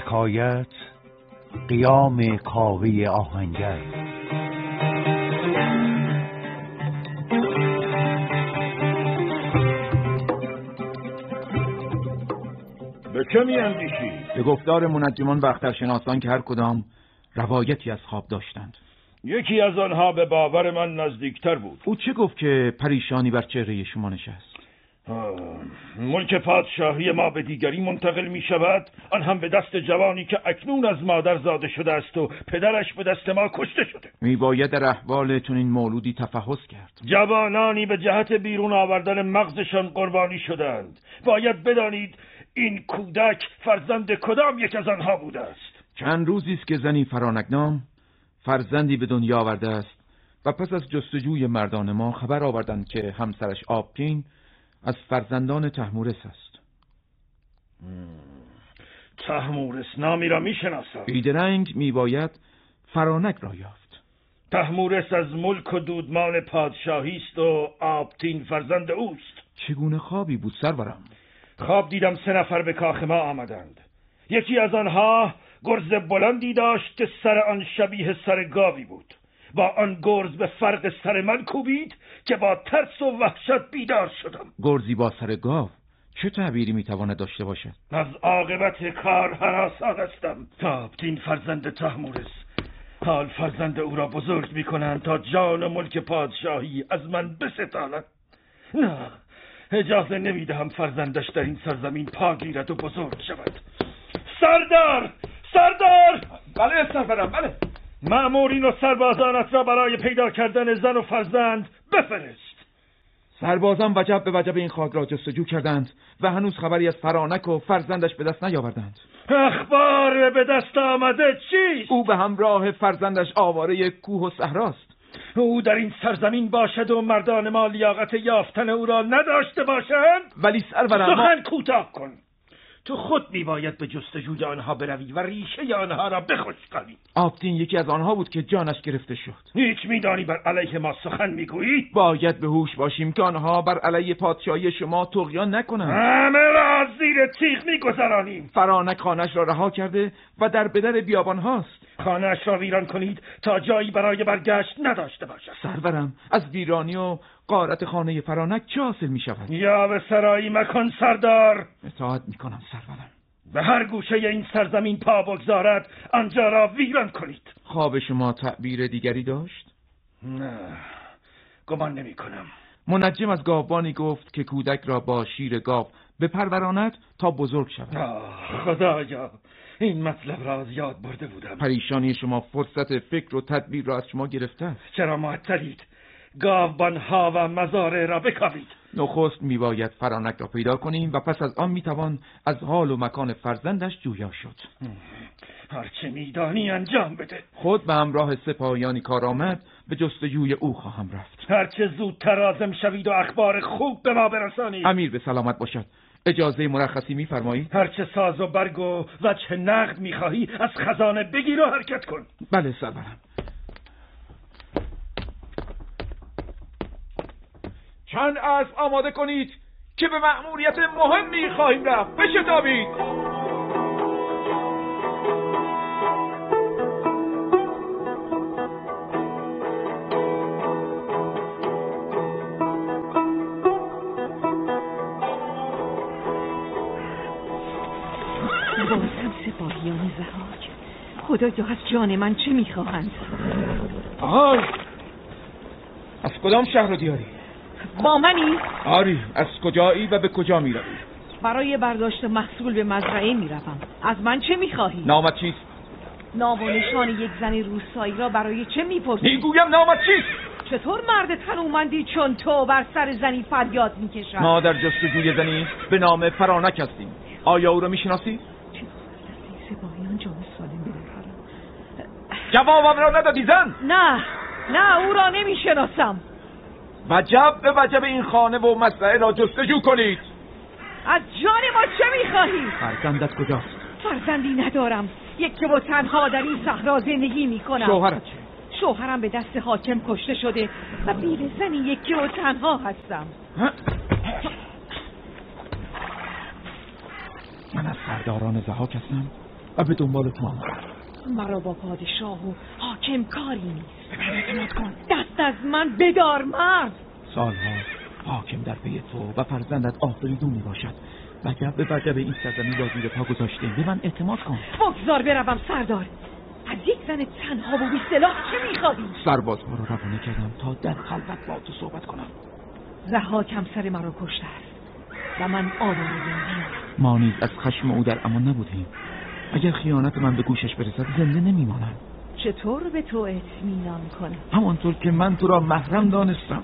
حکایت قیام کاوه آهنگر. به چه می‌اندیشی؟ به گفتار منجمان و اخترشناسان که هر کدام روایتی از خواب داشتند. یکی از آنها به باور من نزدیکتر بود. او چه گفت که پریشانی بر چهره شما نشست؟ ملک پادشاهی ما به دیگری منتقل می شود، آن هم به دست جوانی که اکنون از مادر زاده شده است و پدرش به دست ما کشته شده. می باید در احوال چنین مولودی تفحص کرد. جوانانی به جهت بیرون آوردن مغزشان قربانی شدند. باید بدانید این کودک فرزند کدام یک از آنها بوده است. چند روزی است که زنی فرانک نام فرزندی به دنیا آورده است و پس از جستجوی مردان ما خبر آوردند که همسرش آبتین از فرزندان طهمورث است. طهمورث نامی را میشناسم. بیدرنگ میباید فرانک را یافت. طهمورث از ملک و دودمان پادشاهی است و آبتین فرزند اوست. چگونه خوابی بود سرورم؟ خواب دیدم 3 نفر به کاخ ما آمدند. یکی از آنها گرز بلندی داشت که سر آن شبیه سر گاوی بود. با آن گرز به فرق سر من کوبید که با ترس و وحشت بیدار شدم. گرزی با سر گاو چه تعبیری میتواند داشته باشد؟ از عاقبت کار هراسان هستم. آبتین فرزند طهمورث، حال فرزند او را بزرگ میکنند تا جان ملک پادشاهی از من بستاند. نه، اجازه نمیدهم فرزندش در این سرزمین پا گیرد و بزرگ شود. سردار! بله سرورم، بله. مأمورین و سربازانت را برای پیدا کردن زن و فرزند بفرست. سربازان وجب به وجب این خاک را جستجو کردند و هنوز خبری از فرانک و فرزندش به دست نیاوردند. اخبار به دست آمده چیست؟ او به همراه فرزندش آواره کوه و صحراست. او در این سرزمین باشد و مردان ما لیاقت یافتن او را نداشته باشند؟ ولی سرورم سخن کوتاه کن. تو خود میباید به جستجوی آنها بروی و ریشه آنها را بخشک کنی. آبتین یکی از آنها بود که جانش گرفته شد. هیچ میدانی بر علیه ما سخن میگویی؟ باید به هوش باشیم که آنها بر علیه پادشاهی شما طغیان نکنند. همه را زیر تیغ میگذرانیم. فرانک خانه‌اش را رها کرده و در بدر بیابان هاست. خانه‌اش را ویران کنید تا جایی برای برگشت نداشته باشد. سرورم، از ویرانی و غارت خانه فرانک چه حاصل می شود؟ یا به سرایی مکن سردار. اطاعت می کنم سرورم. به هر گوشه این سرزمین پا بگذارد آنجا را ویران کنید. خواب شما تعبیر دیگری داشت؟ نه، گمان نمی کنم. منجم از گاوبانی گفت که کودک را با شیر گاو بپروراند تا بزرگ شود. خدایا، این مطلب را از یاد برده بودم. پریشانی شما فرصت فکر و تدبیر را از شما گرفته است. چرا معطلید؟ گاوبانها و مزارع را بکاوید. نخست میباید فرانک را پیدا کنیم و پس از آن میتوان از حال و مکان فرزندش جویا شد. هرچه میدانی انجام بده. خود به همراه سپاهیانی کارآمد به جستجوی او خواهم رفت. هرچه زودتر عازم شوید و اخبار خوب به ما برسانید. امیر به سلامت باشد. اجازه مرخصی میفرمایید؟ هرچه ساز و برگ و وجه نقد میخواهی از خزانه بگیر و حرکت کن. بله سرورم. چند اسب آماده کنید که به مأموریت مهمی خواهیم رفت. بشتابید. بازم سپاهیان ضحاک. خدایا از جان من چه میخواهند؟ آهای، از کدام شهر و دیاری؟ با منی؟ آری، از کجایی و به کجا میروی؟ برای برداشت محصول به مزرعه میروم. از من چه میخواهی؟ نامت چیست؟ نام و نشان یک زن روستایی را برای چه میپرسی؟ میگویم نامت چیست؟ چطور مرد تنومندی چون تو بر سر زنی فریاد میکشد؟ ما در جستجوی زنی به نام فرانک هستیم. آیا او را میشناسی؟ سپاهیان جان سالم ببرم. جوابم را ندادی زن؟ نه او را نمیشناسم. وجب به وجب این خانه و مزرعه را جستجو کنید. از جان ما چه میخواهی؟ فرزندت کجاست؟ فرزندی ندارم. یک و تنها در این صحرا زندگی میکنم. شوهرت چه؟ شوهرم به دست حاکم کشته شده و بیر زنی یکی و تنها هستم. من از سرداران ضحاک هستم و به دنبال تو آمدم. مرا با پادشاه و حاکم کاری نیست. به من اعتماد کن. دست از من بدار مرد. سالها حاکم در پی تو و فرزندت آفریدون می باشد. وجب به وجب این سرزمین را زیر پا گذاشتیم. به من اعتماد کن. بگذار بروم سردار. از یک زن تنها و بی سلاح چه میخواهی؟ سربازها را روانه کردم تا در خلوت با تو صحبت کنم. ضحاک همسر مرا کشته است و من آواره. ما نیز از خشم او در امان نبودیم. اگر خیانت من به گوشش برسد زنده نمیمانم. چطور به تو اطمینان کنم؟ همانطور که من تو را محرم دانستم.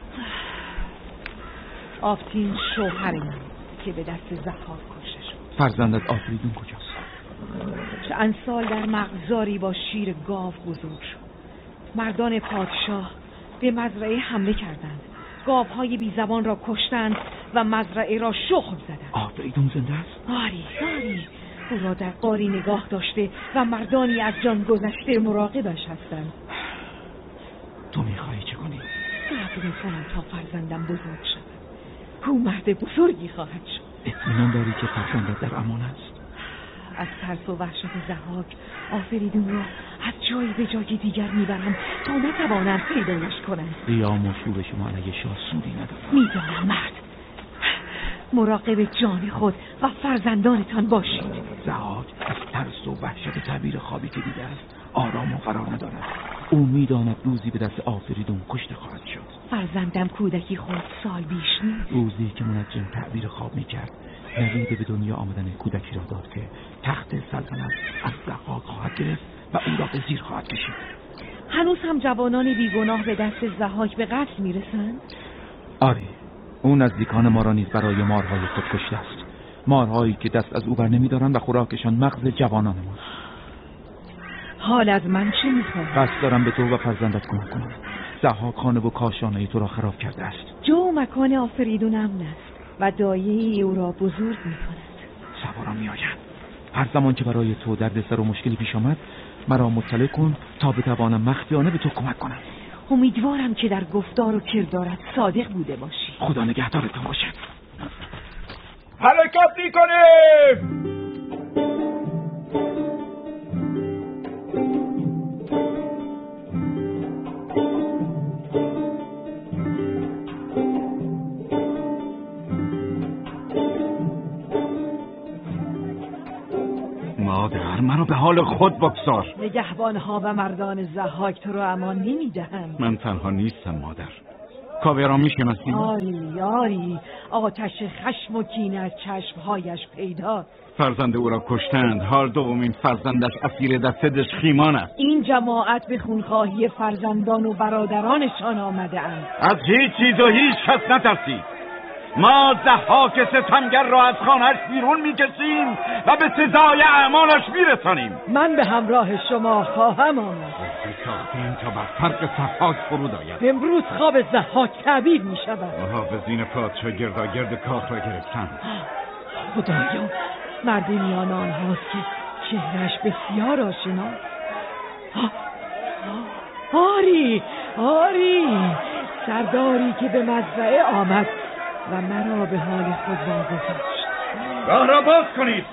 آفتین شوهر من که به دست ضحاک کشته شد. فرزندت آفریدون کجاست؟ چند سال در مغزاری با شیر گاو بزرگ شد. مردان پادشاه به مزرعه حمله کردند. گاوهای بی زبان را کشتند و مزرعه را شخم زدند. آفریدون زنده است؟ آری او را در غاری نگاه داشته و مردانی از جان گذشته مراقبش هستند. تو میخواهی چه کنی؟ صبر میکنم تا فرزندم بزرگ شد. او مرد بزرگی خواهد شد. اطمینان داری که فرزندت در امان است؟ از ترس و وحشت ضحاک آفریدون را از جایی به جای دیگر میبرم تا نتوانم پیدایش کنم. قیام و شور شما علیه شاه سودی ندارد. میدانم مرد. مراقب جان خود و فرزندانتان باشید. ضحاک از ترس و وحشت تعبیر خوابی که دیده است آرام و قرار ندارد. او میداند روزی به دست آفریدون کشته خواهد شد. فرزندم کودکی خود سال بیش نیست. روزی که منجم تعبیر خواب میکرد نوید به دنیا آمدن کودکی را داد که تخت سلطنت از ضحاک خواهد گرفت و او را به زیر خواهد کشید. هنوز هم جوانان بیگناه به دست ضحاک به قتل میرسند؟ آری، او نزدیکان ما را نیز برای مارهای خود کشته است. مارهایی که دست از او بر نمیدارند و خوراکشان مغز جوانان ما. حال از من چه میخواهی؟ قصد دارم به تو و فرزندت کمک کنم. ضحاک خانه و کاشانه تو را خراب کرده است. جو و مکان آفریدون امن است و دایه او را بزرگ میکند. سوارم میآید. هر زمان که برای تو دردسر و مشکلی پیش آمد مرا مطلع کن تا بتوانم مخفیانه به تو کمک کنم. امیدوارم که در گفتار و کردارت صادق بوده باشی. خدا نگهدارتان باشد. حرکت میکنیم. مادر مرا به حال خود بگذار. نگهبانها و مردان ضحاک تو را امان نمیدهند. من تنها نیستم مادر. کاوه را میشناسی؟ آری آتش خشم و کینه از چشمهایش پیداست. فرزند او را کشتند. حال دومین فرزندش اسیر دست دژخیمان است. این جماعت به خونخواهی فرزندان و برادرانشان آمده اند. از هیچ چیز و هیچ کس نترسید. ما ضحاک ستمگر را از خانه‌اش بیرون میکشیم و به سزای اعمالش میرسانیم. من به همراه شما خواهم آمد. این تا بر فرق ضحاک فرود آید. امروز خواب ضحاک تعبیر می شود. محافظین پادشاه گرداگرد کاخ را گرفتند. خدایا، مرد میان آنهاست که چهرش بسیار آشناست. آری سرداری که به مزرعه آمد و مرا به حال خود واگذاشت. راه را باز کنید.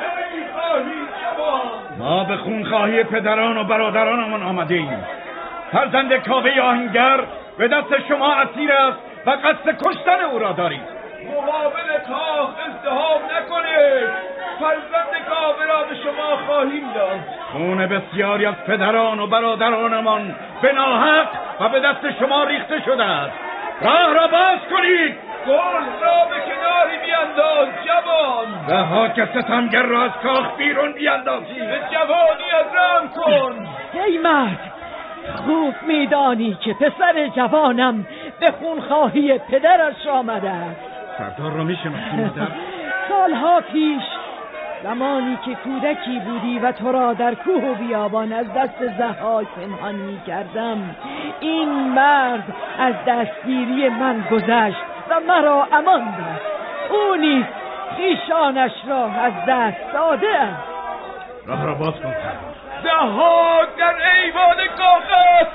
ما به خونخواهی پدران و برادرانمان آمده ایم. فرزند کاوه آهنگر به دست شما اسیر است و قصد کشتن او را دارید. مقابل کاخ ازدحام نکنید. فرزند کاوه را به شما خواهیم داد. خون بسیاری از پدران و برادرانمان به ناحق و به دست شما ریخته شده است. راه را باز کنید. گل را به کناری بیانداز جوان. ضحاک ستمگر را از کاخ بیرون بیاندازی. به جوانی از رحم کن. ای مرد، خوب میدانی که پسر جوانم به خونخواهی پدرش آمده است. سردار را میشناسی مادر؟ سالها پیش زمانی که کودکی بودی و تو را در کوه و بیابان از دست ضحاک پنهان می‌کردم، این مرد از دستگیری من گذشت و مرا امان داد. او نیز خویشانش را از دست داده است. راه را باز کن. ضحاک در ایوان کاخ است.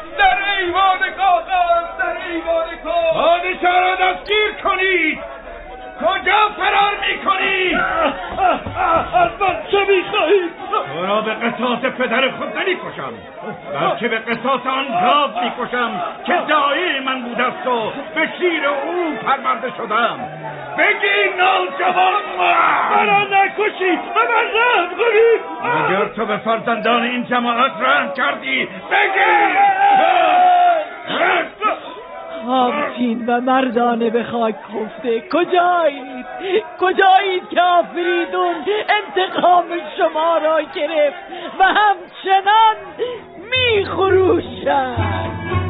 پادشاه را دستگیر کنید. کجا فرار میکنید؟ از من چه میخواهید؟ تو را به قصاص پدر خود نمی‌کشم، بلکه به قصاص آن گاو می‌کشم که دایی من بوده است و به شیر او پرورده شدم. بگی نوجوان مرا نکشی و من رحم کنی. اگر تو به فرزندان این جماعت رحم کردی بگی. آبتین و مردانه به خاک خفته، کجایید که آفریدون انتقام شما را گرفت و همچنان میخروشد.